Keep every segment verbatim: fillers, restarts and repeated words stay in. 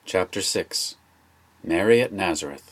Chapter six. Mary at Nazareth.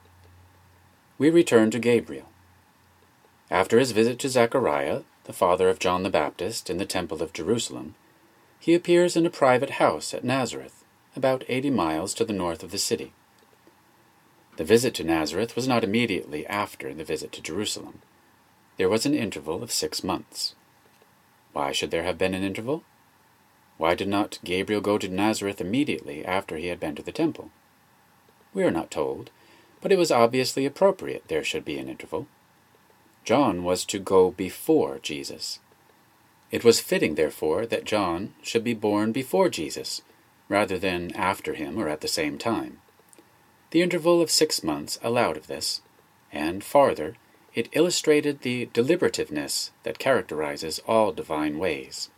We return to Gabriel. After his visit to Zechariah, the father of John the Baptist, in the Temple of Jerusalem, he appears in a private house at Nazareth, about eighty miles to the north of the city. The visit to Nazareth was not immediately after the visit to Jerusalem. There was an interval of six months. Why should there have been an interval? Why did not Gabriel go to Nazareth immediately after he had been to the temple? We are not told, but it was obviously appropriate there should be an interval. John was to go before Jesus. It was fitting, therefore, that John should be born before Jesus, rather than after him or at the same time. The interval of six months allowed of this, and, farther, it illustrated the deliberativeness that characterizes all divine ways.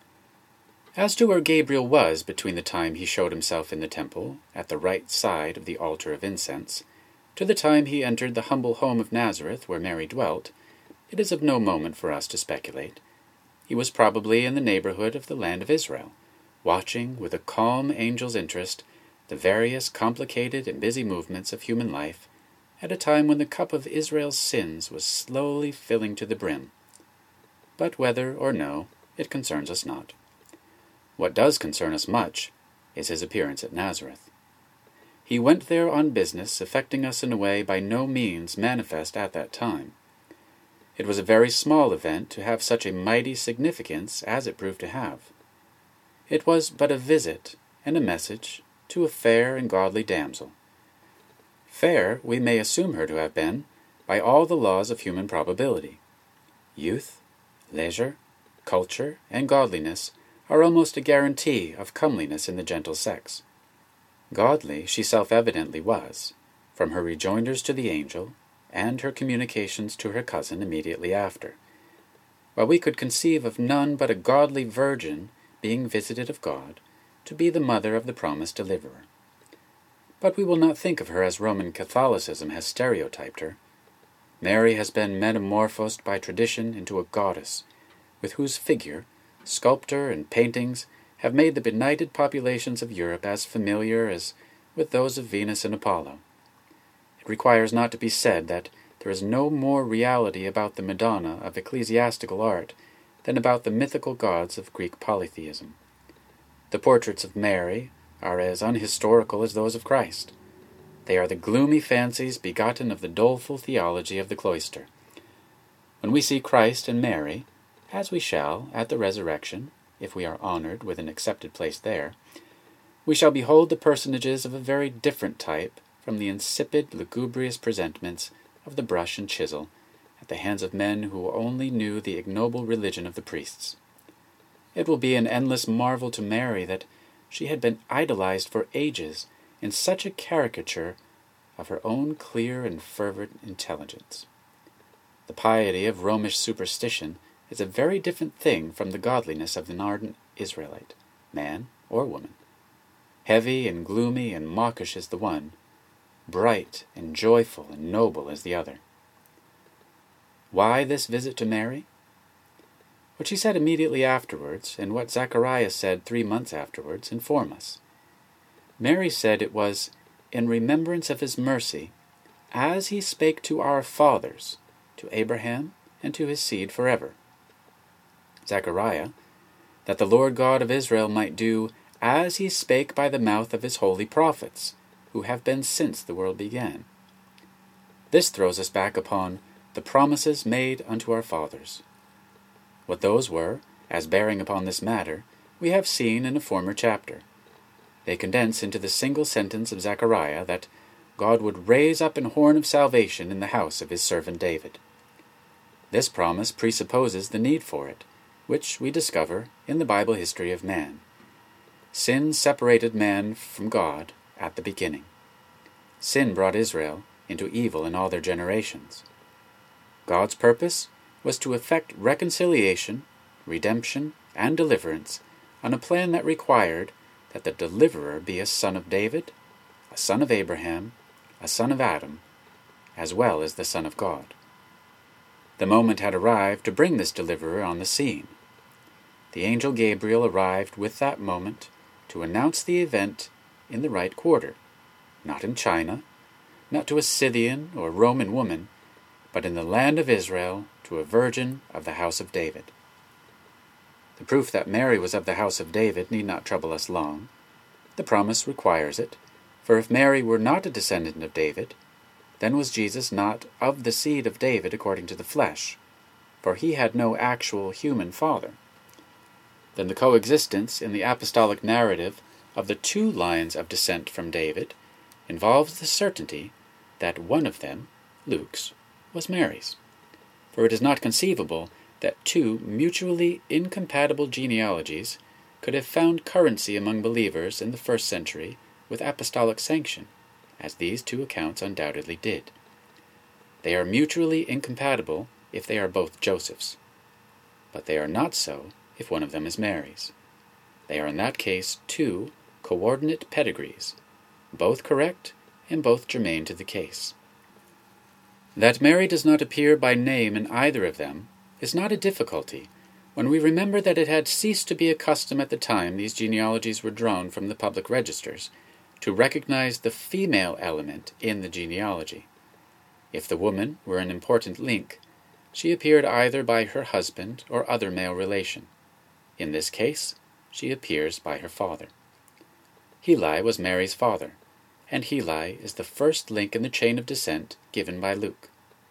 As to where Gabriel was between the time he showed himself in the temple, at the right side of the altar of incense, to the time he entered the humble home of Nazareth where Mary dwelt, it is of no moment for us to speculate. He was probably in the neighborhood of the land of Israel, watching with a calm angel's interest the various complicated and busy movements of human life, at a time when the cup of Israel's sins was slowly filling to the brim. But whether or no, it concerns us not. What does concern us much is his appearance at Nazareth. He went there on business, affecting us in a way by no means manifest at that time. It was a very small event to have such a mighty significance as it proved to have. It was but a visit and a message to a fair and godly damsel. Fair we may assume her to have been by all the laws of human probability. Youth, leisure, culture, and godliness are almost a guarantee of comeliness in the gentle sex. Godly she self-evidently was, from her rejoinders to the angel, and her communications to her cousin immediately after, while we could conceive of none but a godly virgin being visited of God, to be the mother of the promised deliverer. But we will not think of her as Roman Catholicism has stereotyped her. Mary has been metamorphosed by tradition into a goddess, with whose figure sculpture and paintings have made the benighted populations of Europe as familiar as with those of Venus and Apollo. It requires not to be said that there is no more reality about the Madonna of ecclesiastical art than about the mythical gods of Greek polytheism. The portraits of Mary are as unhistorical as those of Christ. They are the gloomy fancies begotten of the doleful theology of the cloister. When we see Christ and Mary, as we shall at the resurrection, if we are honored with an accepted place there, we shall behold the personages of a very different type from the insipid, lugubrious presentments of the brush and chisel at the hands of men who only knew the ignoble religion of the priests. It will be an endless marvel to Mary that she had been idolized for ages in such a caricature of her own clear and fervent intelligence. The piety of Romish superstition is a very different thing from the godliness of an ardent Israelite, man or woman. Heavy and gloomy and mawkish is the one, bright and joyful and noble is the other. Why this visit to Mary? What she said immediately afterwards, and what Zechariah said three months afterwards, inform us. Mary said it was in remembrance of his mercy, as he spake to our fathers, to Abraham, and to his seed forever. Zechariah, that the Lord God of Israel might do as he spake by the mouth of his holy prophets, who have been since the world began. This throws us back upon the promises made unto our fathers. What those were, as bearing upon this matter, we have seen in a former chapter. They condense into the single sentence of Zechariah that God would raise up an horn of salvation in the house of his servant David. This promise presupposes the need for it, which we discover in the Bible history of man. Sin separated man from God at the beginning. Sin brought Israel into evil in all their generations. God's purpose was to effect reconciliation, redemption, and deliverance on a plan that required that the deliverer be a son of David, a son of Abraham, a son of Adam, as well as the Son of God. The moment had arrived to bring this deliverer on the scene. The angel Gabriel arrived with that moment to announce the event in the right quarter, not in China, not to a Scythian or Roman woman, but in the land of Israel to a virgin of the house of David. The proof that Mary was of the house of David need not trouble us long. The promise requires it, for if Mary were not a descendant of David, then was Jesus not of the seed of David according to the flesh, for he had no actual human father. Then the coexistence in the apostolic narrative of the two lines of descent from David involves the certainty that one of them, Luke's, was Mary's. For it is not conceivable that two mutually incompatible genealogies could have found currency among believers in the first century with apostolic sanction, as these two accounts undoubtedly did. They are mutually incompatible if they are both Joseph's, but they are not so if one of them is Mary's. They are in that case two coordinate pedigrees, both correct and both germane to the case. That Mary does not appear by name in either of them is not a difficulty when we remember that it had ceased to be a custom at the time these genealogies were drawn from the public registers to recognize the female element in the genealogy. If the woman were an important link, she appeared either by her husband or other male relation. In this case, she appears by her father. Heli was Mary's father, and Heli is the first link in the chain of descent given by Luke.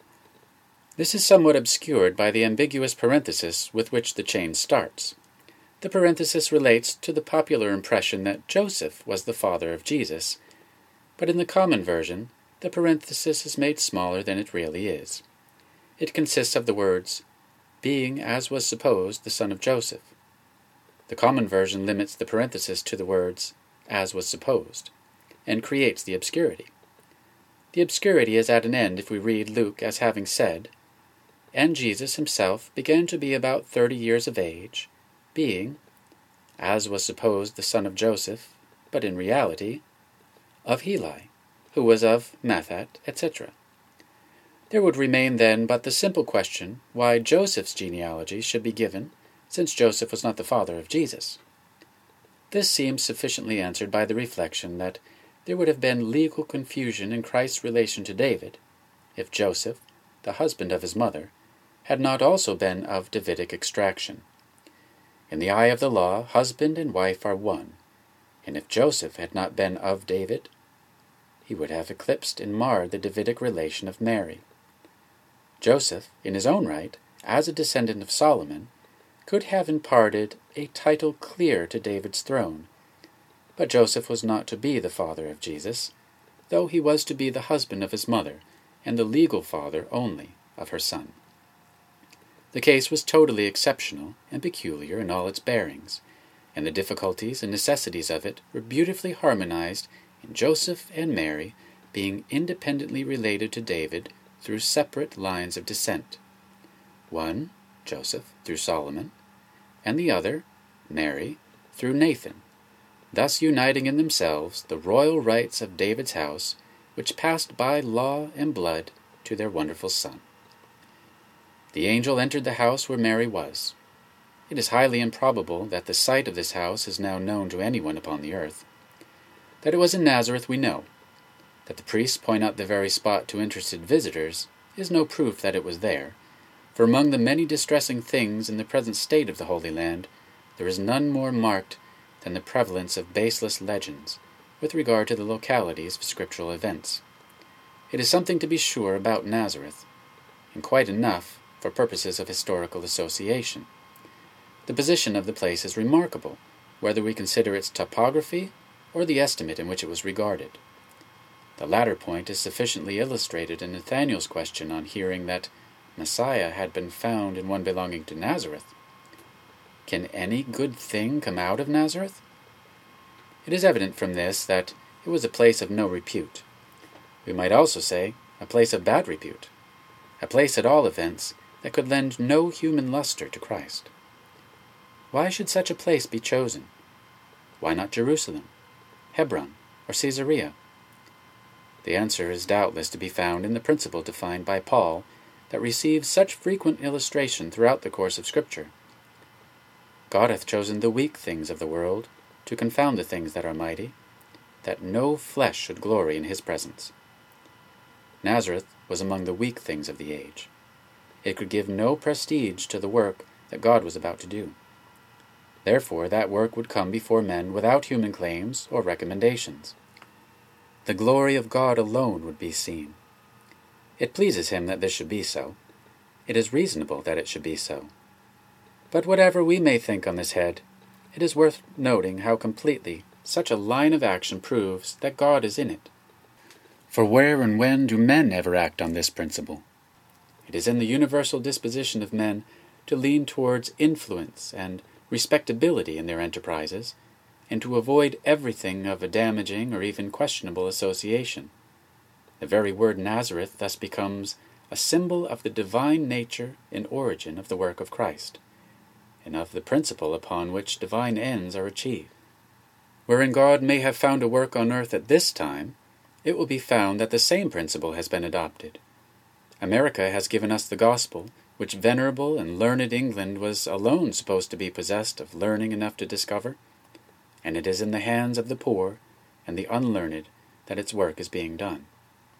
This is somewhat obscured by the ambiguous parenthesis with which the chain starts. The parenthesis relates to the popular impression that Joseph was the father of Jesus, but in the common version, the parenthesis is made smaller than it really is. It consists of the words, being, as was supposed, the son of Joseph. The common version limits the parenthesis to the words, as was supposed, and creates the obscurity. The obscurity is at an end if we read Luke as having said, and Jesus himself began to be about thirty years of age, being, as was supposed, the son of Joseph, but in reality, of Heli, who was of Matthat, et cetera. There would remain then but the simple question why Joseph's genealogy should be given, since Joseph was not the father of Jesus. This seems sufficiently answered by the reflection that there would have been legal confusion in Christ's relation to David, if Joseph, the husband of his mother, had not also been of Davidic extraction. In the eye of the law, husband and wife are one, and if Joseph had not been of David, he would have eclipsed and marred the Davidic relation of Mary. Joseph, in his own right, as a descendant of Solomon, could have imparted a title clear to David's throne, but Joseph was not to be the father of Jesus, though he was to be the husband of his mother, and the legal father only of her son. The case was totally exceptional and peculiar in all its bearings, and the difficulties and necessities of it were beautifully harmonized in Joseph and Mary being independently related to David through separate lines of descent. One, Joseph, through Solomon, and the other, Mary, through Nathan, thus uniting in themselves the royal rights of David's house, which passed by law and blood to their wonderful son. The angel entered the house where Mary was. It is highly improbable that the site of this house is now known to anyone upon the earth. That it was in Nazareth we know. That the priests point out the very spot to interested visitors is no proof that it was there, for among the many distressing things in the present state of the Holy Land, there is none more marked than the prevalence of baseless legends with regard to the localities of scriptural events. It is something to be sure about Nazareth, and quite enough for purposes of historical association. The position of the place is remarkable, whether we consider its topography or the estimate in which it was regarded. The latter point is sufficiently illustrated in Nathanael's question on hearing that Messiah had been found in one belonging to Nazareth. Can any good thing come out of Nazareth? It is evident from this that it was a place of no repute. We might also say a place of bad repute, a place at all events that could lend no human luster to Christ. Why should such a place be chosen? Why not Jerusalem, Hebron, or Caesarea? The answer is doubtless to be found in the principle defined by Paul that receives such frequent illustration throughout the course of Scripture. God hath chosen the weak things of the world to confound the things that are mighty, that no flesh should glory in his presence. Nazareth was among the weak things of the age. It could give no prestige to the work that God was about to do. Therefore, that work would come before men without human claims or recommendations. The glory of God alone would be seen. It pleases him that this should be so. It is reasonable that it should be so. But whatever we may think on this head, it is worth noting how completely such a line of action proves that God is in it. For where and when do men ever act on this principle? It is in the universal disposition of men to lean towards influence and respectability in their enterprises, and to avoid everything of a damaging or even questionable association. The very word Nazareth thus becomes a symbol of the divine nature and origin of the work of Christ, and of the principle upon which divine ends are achieved. Wherein God may have found a work on earth at this time, it will be found that the same principle has been adopted. America has given us the gospel, which venerable and learned England was alone supposed to be possessed of learning enough to discover, and it is in the hands of the poor and the unlearned that its work is being done.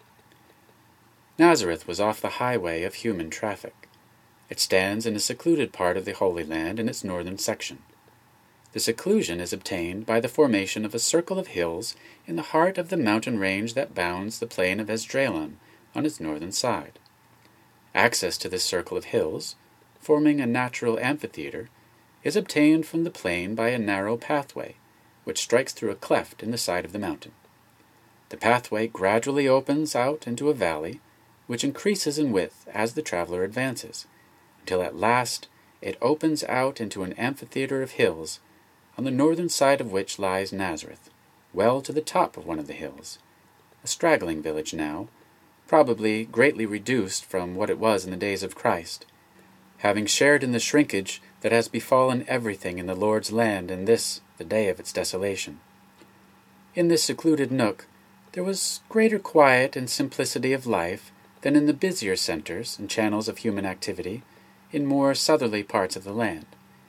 Nazareth was off the highway of human traffic. It stands in a secluded part of the Holy Land in its northern section. The seclusion is obtained by the formation of a circle of hills in the heart of the mountain range that bounds the plain of Esdraelon on its northern side. Access to this circle of hills, forming a natural amphitheater, is obtained from the plain by a narrow pathway, which strikes through a cleft in the side of the mountain. The pathway gradually opens out into a valley, which increases in width as the traveler advances, until at last it opens out into an amphitheater of hills, on the northern side of which lies Nazareth, well to the top of one of the hills, a straggling village now, probably greatly reduced from what it was in the days of Christ, having shared in the shrinkage that has befallen everything in the Lord's land in this, the day of its desolation. In this secluded nook there was greater quiet and simplicity of life than in the busier centers and channels of human activity in more southerly parts of the land.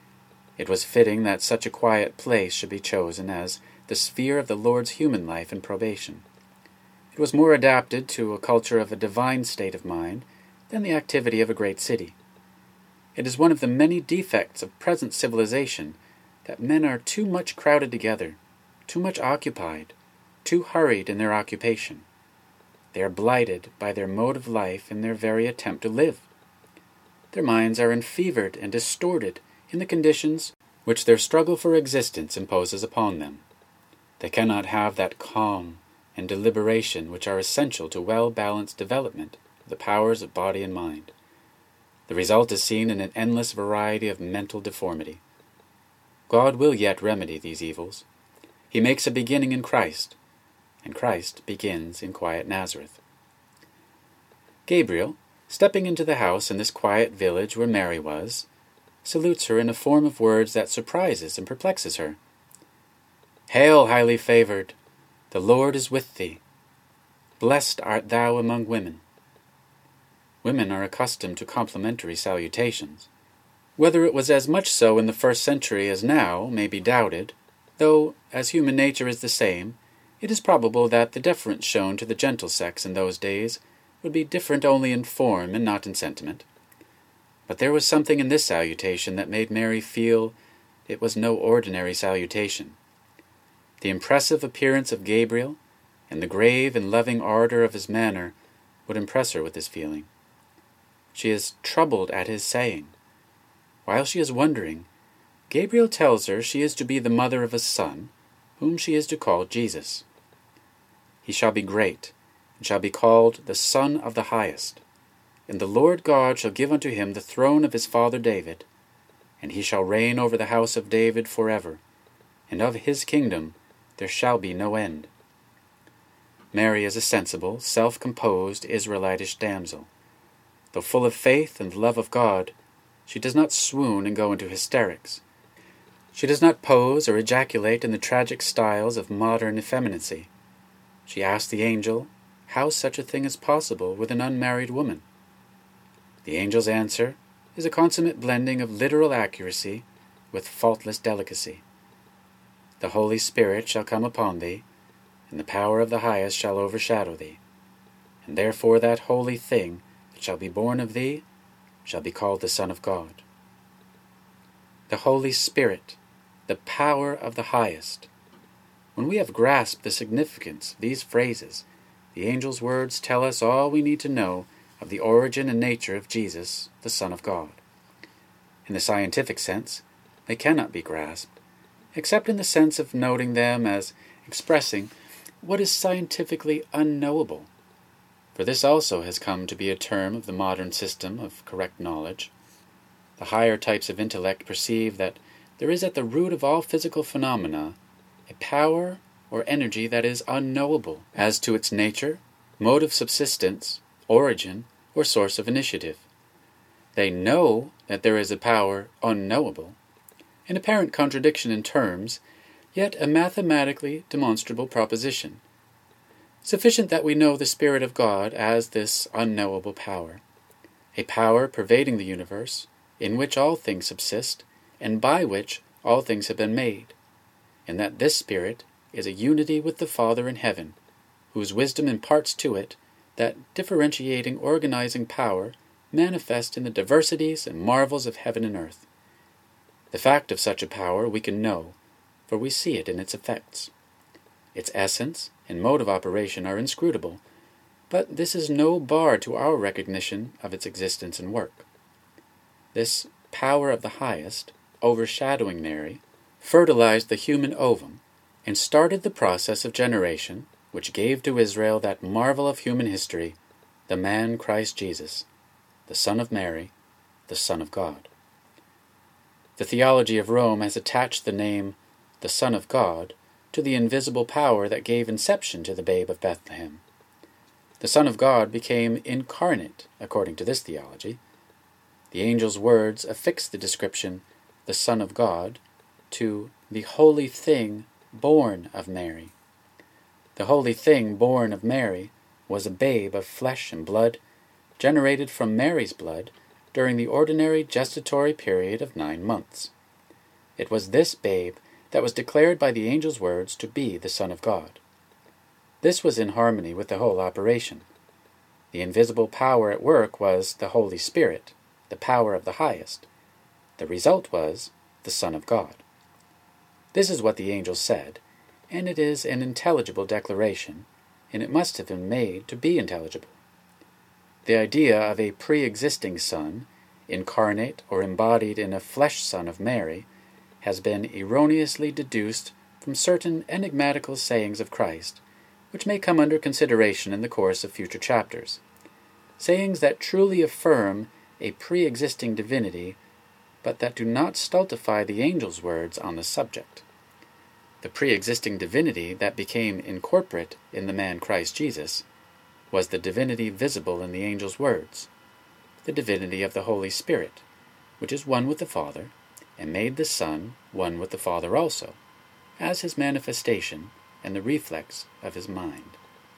It was fitting that such a quiet place should be chosen as the sphere of the Lord's human life and probation. It was more adapted to a culture of a divine state of mind than the activity of a great city. It is one of the many defects of present civilization that men are too much crowded together, too much occupied, too hurried in their occupation. They are blighted by their mode of life in their very attempt to live. Their minds are enfevered and distorted in the conditions which their struggle for existence imposes upon them. They cannot have that calm and deliberation which are essential to well-balanced development of the powers of body and mind. The result is seen in an endless variety of mental deformity. God will yet remedy these evils. He makes a beginning in Christ, and Christ begins in quiet Nazareth. Gabriel, stepping into the house in this quiet village where Mary was, salutes her in a form of words that surprises and perplexes her. "Hail, highly favored! The Lord is with thee. Blessed art thou among women." Women are accustomed to complimentary salutations. Whether it was as much so in the first century as now may be doubted, though, as human nature is the same, it is probable that the deference shown to the gentle sex in those days would be different only in form and not in sentiment. But there was something in this salutation that made Mary feel it was no ordinary salutation. The impressive appearance of Gabriel, and the grave and loving ardor of his manner, would impress her with this feeling. She is troubled at his saying. While she is wondering, Gabriel tells her she is to be the mother of a son, whom she is to call Jesus. He shall be great, and shall be called the Son of the Highest. And the Lord God shall give unto him the throne of his father David, and he shall reign over the house of David forever, and of his kingdom there shall be no end. Mary is a sensible, self-composed Israelitish damsel. Though full of faith and love of God, she does not swoon and go into hysterics. She does not pose or ejaculate in the tragic styles of modern effeminacy. She asks the angel how such a thing is possible with an unmarried woman. The angel's answer is a consummate blending of literal accuracy with faultless delicacy. The Holy Spirit shall come upon thee, and the power of the highest shall overshadow thee. And therefore that holy thing that shall be born of thee shall be called the Son of God. The Holy Spirit, the power of the highest. When we have grasped the significance of these phrases, the angel's words tell us all we need to know of the origin and nature of Jesus, the Son of God. In the scientific sense, they cannot be grasped, except in the sense of noting them as expressing what is scientifically unknowable. For this also has come to be a term of the modern system of correct knowledge. The higher types of intellect perceive that there is at the root of all physical phenomena a power or energy that is unknowable as to its nature, mode of subsistence, origin, or source of initiative. They know that there is a power unknowable, an apparent contradiction in terms, yet a mathematically demonstrable proposition. Sufficient that we know the Spirit of God as this unknowable power, a power pervading the universe, in which all things subsist, and by which all things have been made, and that this Spirit is a unity with the Father in heaven, whose wisdom imparts to it that differentiating organizing power manifest in the diversities and marvels of heaven and earth. The fact of such a power we can know, for we see it in its effects. Its essence and mode of operation are inscrutable, but this is no bar to our recognition of its existence and work. This power of the highest, overshadowing Mary, fertilized the human ovum and started the process of generation which gave to Israel that marvel of human history, the man Christ Jesus, the Son of Mary, the Son of God. The theology of Rome has attached the name, the Son of God, to the invisible power that gave inception to the babe of Bethlehem. The Son of God became incarnate, according to this theology. The angel's words affix the description, the Son of God, to the holy thing born of Mary. The holy thing born of Mary was a babe of flesh and blood, generated from Mary's blood during the ordinary gestatory period of nine months. It was this babe that was declared by the angel's words to be the Son of God. This was in harmony with the whole operation. The invisible power at work was the Holy Spirit, the power of the highest. The result was the Son of God. This is what the angel said, and it is an intelligible declaration, and it must have been made to be intelligible. The idea of a pre-existing Son, incarnate or embodied in a flesh Son of Mary, has been erroneously deduced from certain enigmatical sayings of Christ, which may come under consideration in the course of future chapters. Sayings that truly affirm a pre-existing divinity, but that do not stultify the angel's words on the subject. The pre-existing divinity that became incorporate in the man Christ Jesus was the divinity visible in the angel's words, the divinity of the Holy Spirit, which is one with the Father, and made the Son one with the Father also, as his manifestation and the reflex of his mind.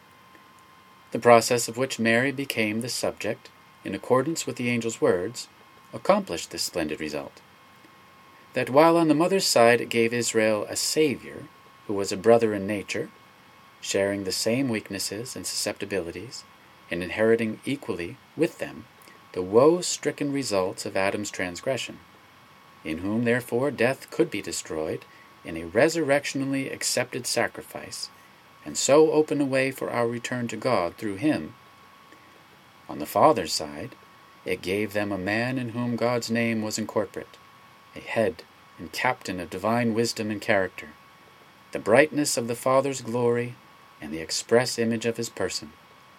The process of which Mary became the subject, in accordance with the angel's words, accomplished this splendid result. That while on the mother's side it gave Israel a Savior, who was a brother in nature, sharing the same weaknesses and susceptibilities, and inheriting equally with them the woe-stricken results of Adam's transgression, in whom therefore death could be destroyed in a resurrectionally accepted sacrifice, and so open a way for our return to God through him. On the Father's side, it gave them a man in whom God's name was incorporate, a head and captain of divine wisdom and character, the brightness of the Father's glory and the express image of his person.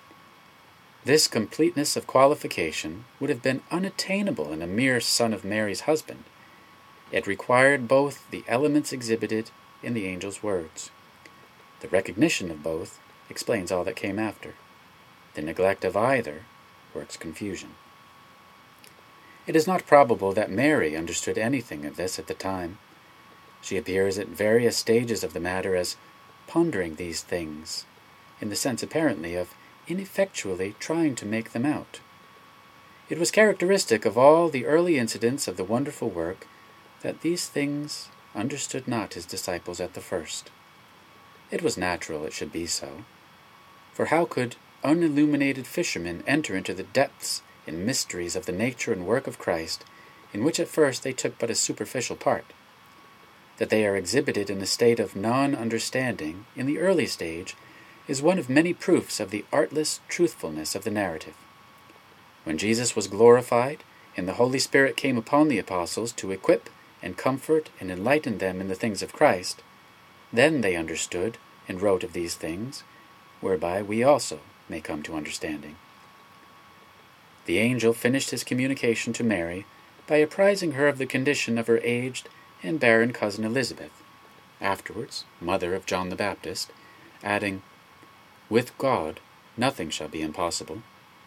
This completeness of qualification would have been unattainable in a mere son of Mary's husband. It required both the elements exhibited in the angel's words. The recognition of both explains all that came after. The neglect of either works confusion. It is not probable that Mary understood anything of this at the time. She appears at various stages of the matter as pondering these things, in the sense apparently of ineffectually trying to make them out. It was characteristic of all the early incidents of the wonderful work that these things understood not his disciples at the first. It was natural it should be so. For how could unilluminated fishermen enter into the depths and mysteries of the nature and work of Christ, in which at first they took but a superficial part? That they are exhibited in a state of non-understanding in the early stage is one of many proofs of the artless truthfulness of the narrative. When Jesus was glorified, and the Holy Spirit came upon the apostles to equip and comfort and enlighten them in the things of Christ, then they understood and wrote of these things, whereby we also may come to understanding. The angel finished his communication to Mary by apprising her of the condition of her aged and barren cousin Elizabeth, afterwards mother of John the Baptist, adding, "With God nothing shall be impossible."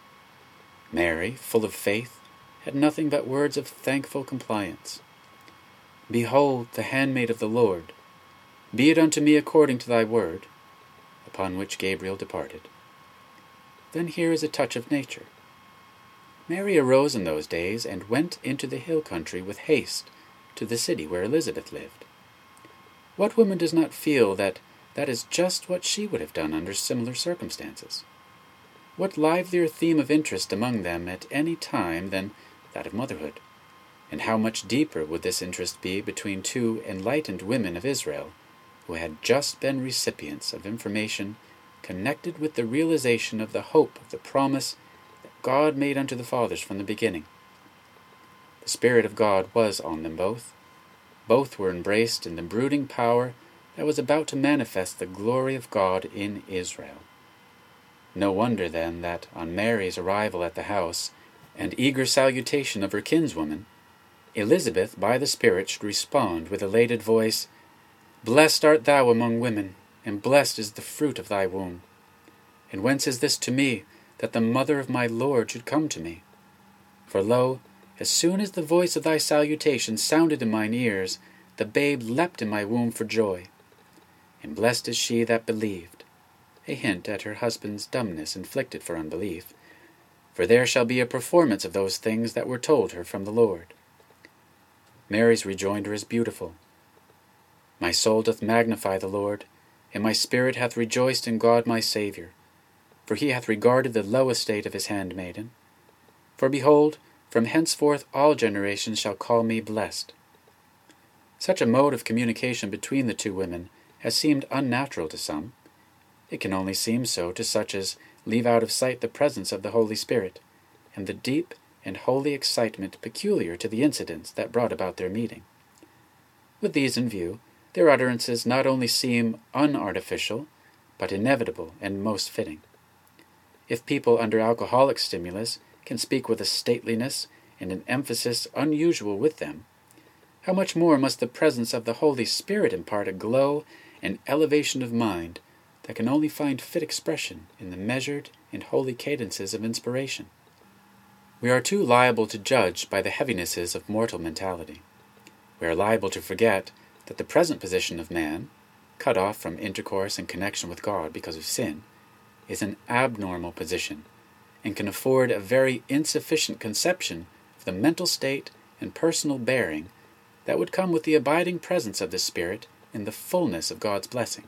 Mary, full of faith, had nothing but words of thankful compliance. "Behold, the handmaid of the Lord, be it unto me according to thy word," upon which Gabriel departed. Then here is a touch of nature. Mary arose in those days and went into the hill country with haste to the city where Elizabeth lived. What woman does not feel that that is just what she would have done under similar circumstances? What livelier theme of interest among them at any time than that of motherhood? And how much deeper would this interest be between two enlightened women of Israel, who had just been recipients of information connected with the realization of the hope of the promise that God made unto the fathers from the beginning. The Spirit of God was on them both. Both were embraced in the brooding power that was about to manifest the glory of God in Israel. No wonder, then, that on Mary's arrival at the house and eager salutation of her kinswoman, Elizabeth by the Spirit should respond with elated voice, "Blessed art thou among women, and blessed is the fruit of thy womb. And whence is this to me, that the mother of my Lord should come to me? For lo, as soon as the voice of thy salutation sounded in mine ears, the babe leapt in my womb for joy. And blessed is she that believed," a hint at her husband's dumbness inflicted for unbelief, "for there shall be a performance of those things that were told her from the Lord." Mary's rejoinder is beautiful. "My soul doth magnify the Lord, and my spirit hath rejoiced in God my Saviour, for he hath regarded the low estate of his handmaiden. For behold, from henceforth all generations shall call me blessed." Such a mode of communication between the two women has seemed unnatural to some. It can only seem so to such as leave out of sight the presence of the Holy Spirit, and the deep and holy excitement peculiar to the incidents that brought about their meeting. With these in view, their utterances not only seem unartificial, but inevitable and most fitting. If people under alcoholic stimulus can speak with a stateliness and an emphasis unusual with them, how much more must the presence of the Holy Spirit impart a glow and elevation of mind that can only find fit expression in the measured and holy cadences of inspiration? We are too liable to judge by the heavinesses of mortal mentality. We are liable to forget that the present position of man, cut off from intercourse and connection with God because of sin, is an abnormal position, and can afford a very insufficient conception of the mental state and personal bearing that would come with the abiding presence of the Spirit in the fullness of God's blessing.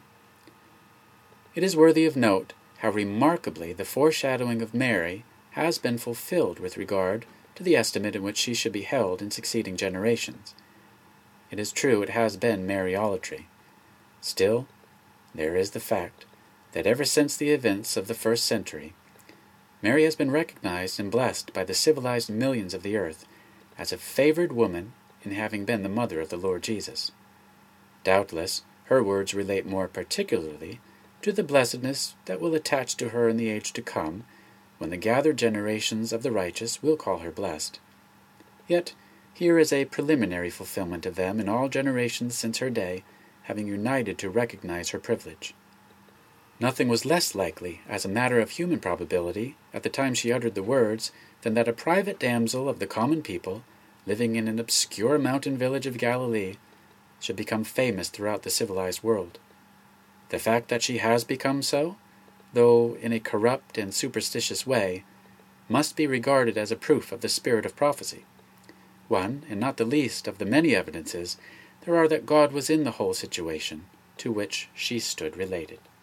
It is worthy of note how remarkably the foreshadowing of Mary has been fulfilled with regard to the estimate in which she should be held in succeeding generations. It is true it has been Mariolatry. Still, there is the fact that ever since the events of the first century, Mary has been recognized and blessed by the civilized millions of the earth as a favored woman in having been the mother of the Lord Jesus. Doubtless, her words relate more particularly to the blessedness that will attach to her in the age to come, when the gathered generations of the righteous will call her blessed. Yet here is a preliminary fulfillment of them in all generations since her day, having united to recognize her privilege. Nothing was less likely, as a matter of human probability, at the time she uttered the words, than that a private damsel of the common people, living in an obscure mountain village of Galilee, should become famous throughout the civilized world. The fact that she has become so, though in a corrupt and superstitious way, must be regarded as a proof of the spirit of prophecy. One, and not the least, of the many evidences there are that God was in the whole situation, to which she stood related.